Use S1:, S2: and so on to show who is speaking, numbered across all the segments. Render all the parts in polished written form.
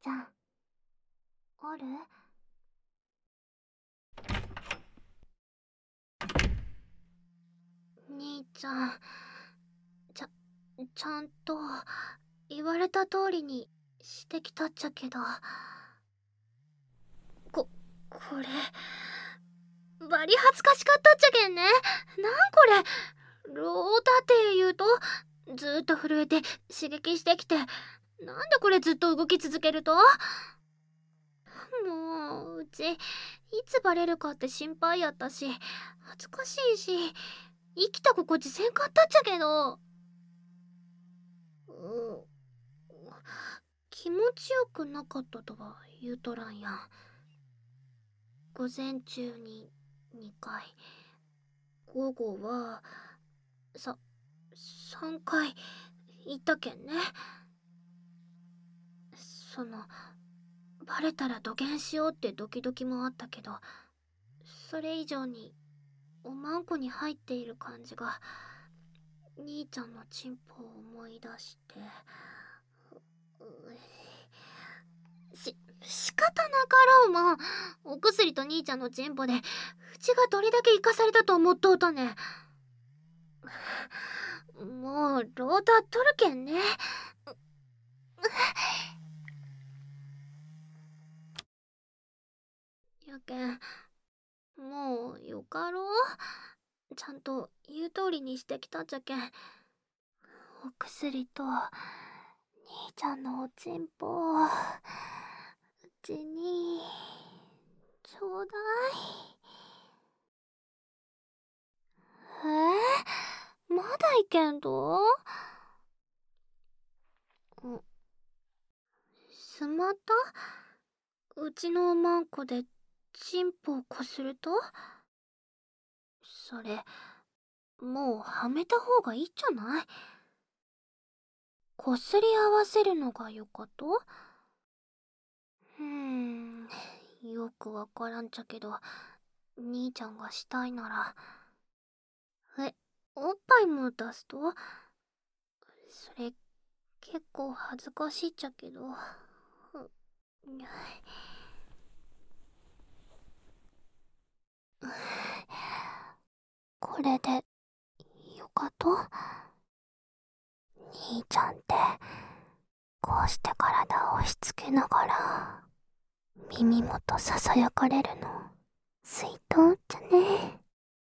S1: ちゃん、ある？兄ちゃん、ちゃんと言われた通りにしてきたっちゃけど、これバリ恥ずかしかったっちゃけんね。なんこれ、ロータって言うとずーっと震えて刺激してきて、なんでこれずっと動き続けると？もううちいつバレるかって心配やったし、恥ずかしいし、生きた心地せんかったっちゃけど、気持ちよくなかったとは言うとらんやん。午前中に2回、午後は3回行ったけんね。バレたら土下しようってドキドキもあったけど、それ以上におまんこに入っている感じが兄ちゃんのチンポを思い出して、仕方なかろうもん。お薬と兄ちゃんのチンポでうちがどれだけ生かされたと思っとうとね。もうロータ取るけんね。やけん、もうよかろう。ちゃんと言う通りにしてきたっちゃけん。お薬と兄ちゃんのおちんぽ、うちにちょうだい。まだいけんと？すまった？うちのおまんこでチンポをこすると？それ、もうはめた方がいいじゃない？こすり合わせるのがよかと？よくわからんちゃけど、兄ちゃんがしたいなら。おっぱいも出すと？それ、結構恥ずかしいっちゃけど。これでよかと？兄ちゃんってこうして体を押し付けながら耳元ささやかれるの水筒っちゃね。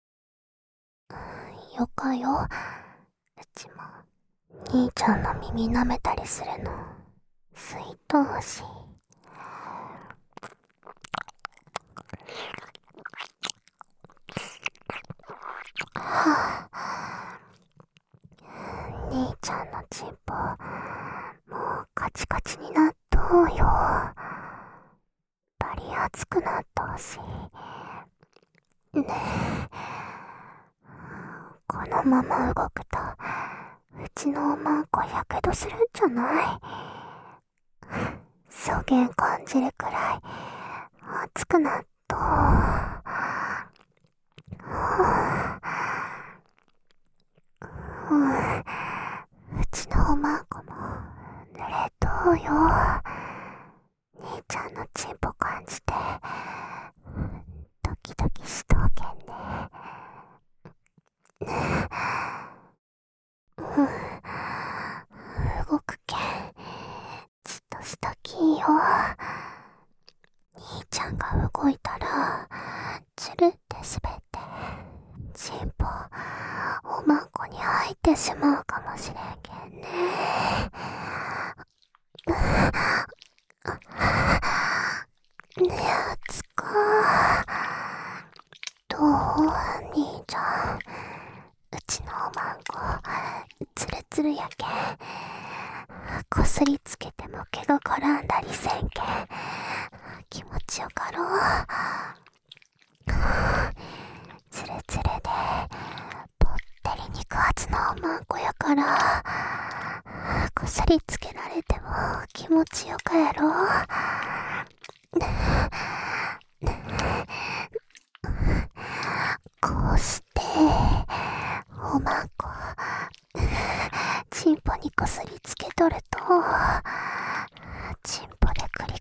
S1: よかよ。うちも兄ちゃんの耳舐めたりするの水筒し。はあ、兄ちゃんのチンポもうカチカチになっとうよ。バリ熱くなっとうしねえ、このまま動くとうちのおまんこやけどするんじゃない？そげん感じるくらい熱くなっとう。うちのおまんこも濡れとうよ。兄ちゃんのチンポ感じてドキドキしとうけんね。動くけんじっとしときんよ。兄ちゃんが動いたらつるって滑ってチンポおまんこに入ってしまうかもしれんけんね。やつか。どう？兄ちゃん、うちのおまんこツルツルやけんこすりつけても毛が絡んだりせんけん気持ちよかろう。ツルツルでぽってり肉厚のおまんこやからこすりつけられても気持ちよかやろ。こうしておまんこチンポにこすりつけとるとチンポで繰り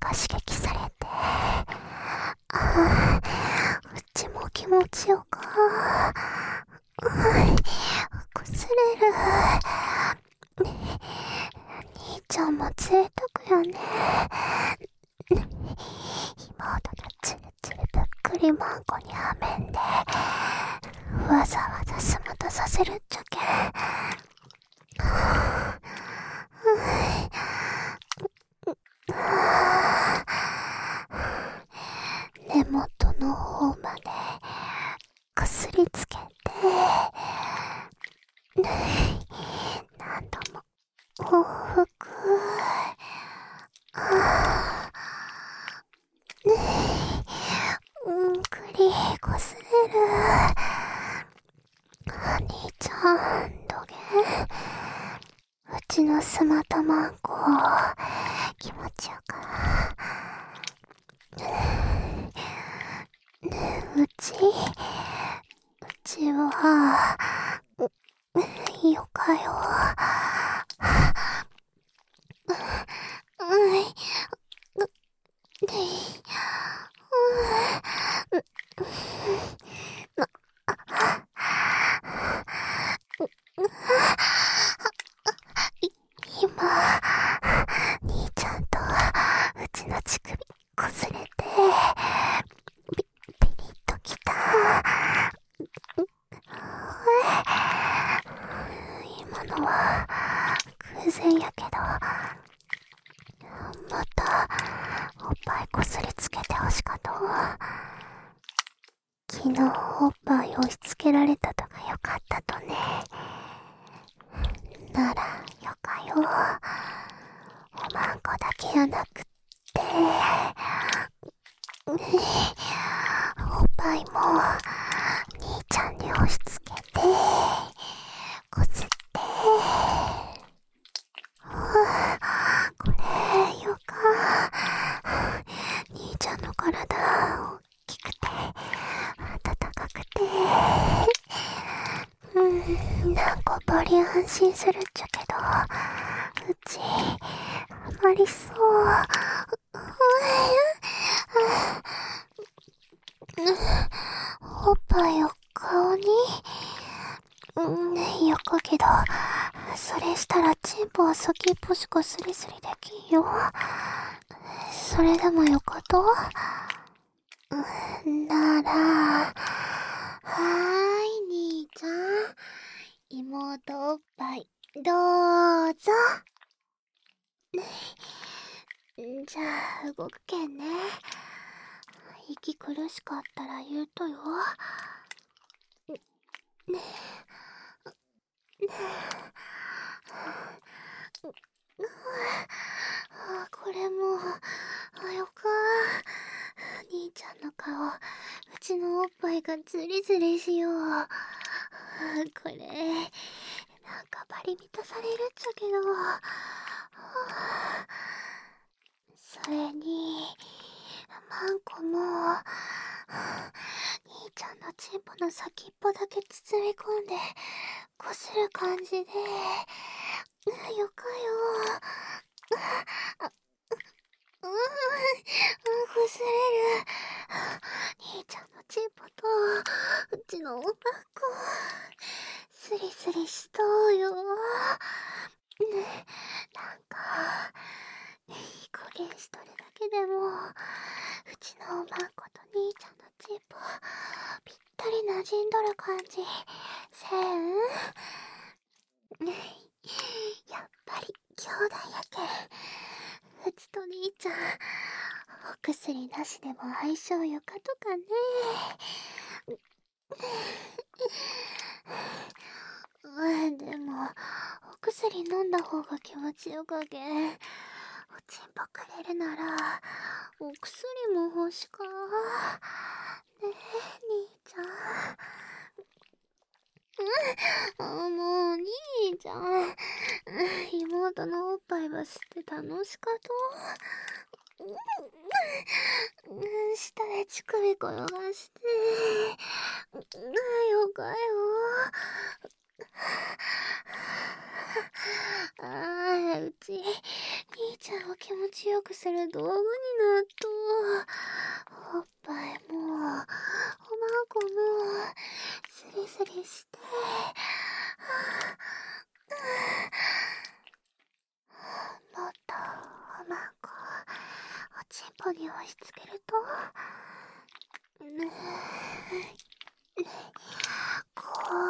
S1: ちゃんも贅沢よね。妹のつるつるぷっくりマンコにはめんでわざわざすまたさせるっちゃけ。根元の方までこすりつけて何度も往復。うんくりこすれる。兄ちゃんどげうちのスマトマンコ気持ちよか。うちはよかよ。今兄ちゃんとうちの乳首こすれてピリッときた。今のは偶然やけど、またおっぱいこすりつけてほしかと。昨日おっぱい押し付けられたとかよかったとね。ならよかよ。おまんこだけやなくっておっぱいも兄ちゃんに押し付けてこすって。これよか。兄ちゃんの体大きくて暖かくてなんかばり安心するっちゃけど、うちあまりそう。おっぱいを顔によかけど、それしたらチンポは先っぽしかスリスリできんよ。それでもよかとなら、はーい兄ちゃん、妹おっぱいどうぞ。じゃあ動くけんね。息苦しかったら言うとよ。ねこれもよか。兄ちゃんの顔、うちのおっぱいがズリズリしよう。これなんかバリ満たされるっちゃけど、それにマンコも兄ちゃんのチンポの先っぽだけ包み込んでこする感じでよかよ。こすれる。兄ちゃんのチンポとうちのおまんこスリスリしとうよ。なんかいい加減しとるだけでもうちのおまんこと兄ちゃんのチンポぴったり馴染んどる感じせん？やっぱり兄弟やけん、うちと兄ちゃんお薬なしでも相性よかとかね。でもお薬飲んだ方が気持ちよかけん、おちんぽくれるならお薬も欲しか。ねえ兄ちゃん。もう兄ちゃん、妹のおっぱいば吸って楽しかと。下で乳首転がしてよかよ。うち兄ちゃんを気持ちよくする道具になっと。おっぱいもおまんこもスリスリしてもっこに押し付けると、こ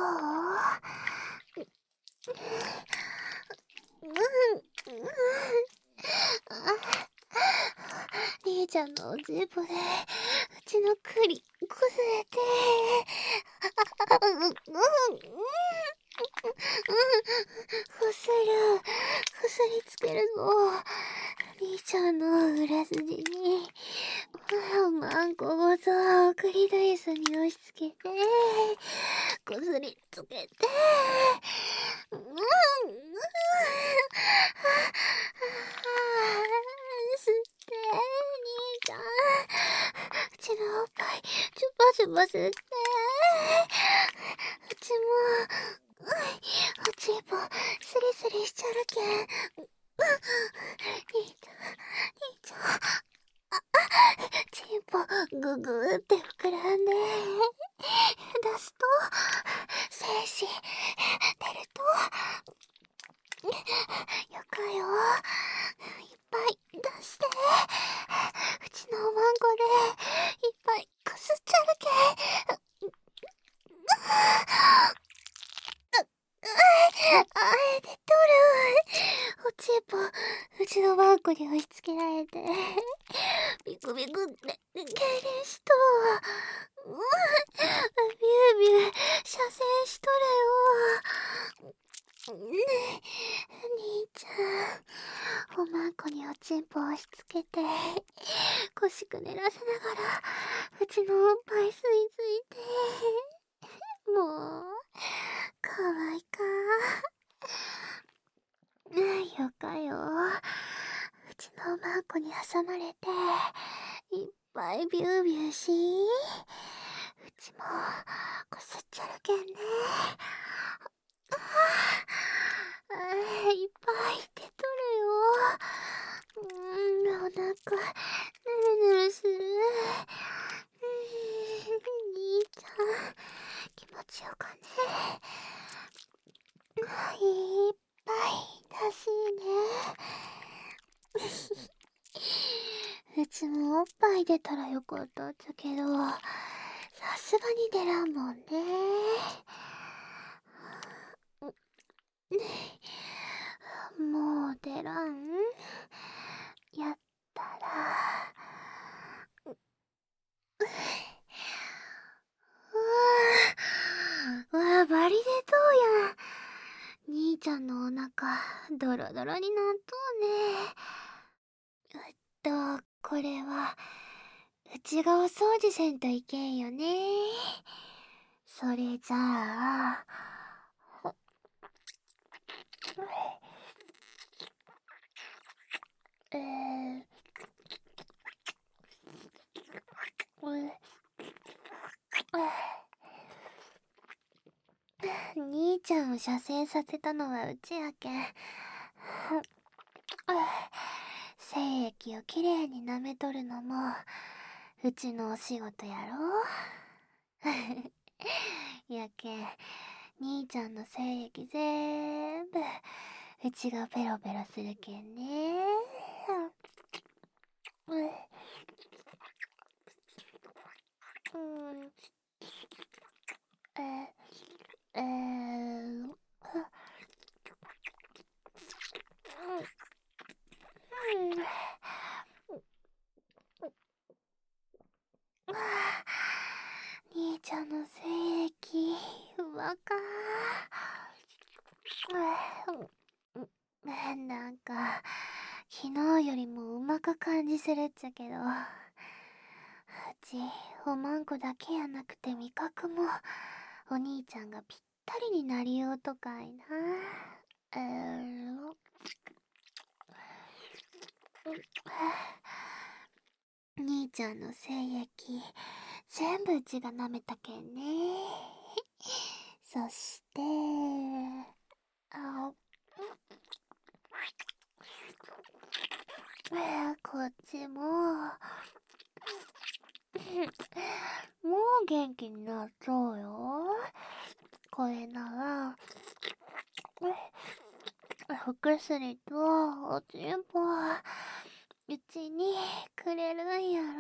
S1: う、兄ちゃんのおじいぼで、うちの栗、崩れて、こすりつけるの。兄ちゃんの裏筋に、マンコごと栗ダイスに押し付けて、こすりつけて、吸って、兄ちゃん。うちのおっぱい、チュパチュパ吸って、うちも、おちんぽ、スリスリしちゃるけん。兄ちゃん、チンポ、ググーって膨らんで、出すと、精子、出ると、よかよ、いっぱい出して、うちのおまんこで、いっぱいこすっちゃるけん。あえてとる。おちんぽ、うちのマンコに押し付けられて、ビクビクって痙攣しと。ビュービュー射精しとるよ。兄ちゃん、おまんこにおちんぽ押し付けて、腰くねらせながら、うちのおっぱい吸い付いて、もう、かわいか。よかよ。うちのおまんこに挟まれて、いっぱいビュービューし、うちもこすっちゃるけんね。いっぱい出とるよ。お腹、ぬるぬるする。兄ちゃん、気持ちよかね。いっぱいだしね。うちもおっぱい出たらよかったっちゃけど、さすがに出らんもんね。もう出らん。やったら、わあ、バリ出とうやん。兄ちゃんのお腹、ドロドロになっとうね。これは、うちがお掃除せんといけんよね。それじゃあ、兄ちゃんを射精させたのはうちやけん。精液をきれいに舐めとるのも、うちのお仕事やろ。やけん、兄ちゃんの精液ぜんぶ、うちがペロペロするけんね。兄ちゃんの精液、うまかなんか、昨日よりもうまく感じするっちゃけど、うち、おまんこだけやなくて味覚も、お兄ちゃんがぴったりになりようとかいな。兄ちゃんの精液、全部うちが舐めたけんね。そして、こっちも、もう元気になっちゃうよ。これなら、お薬とおちんぽ、 うちにくれるんやろ。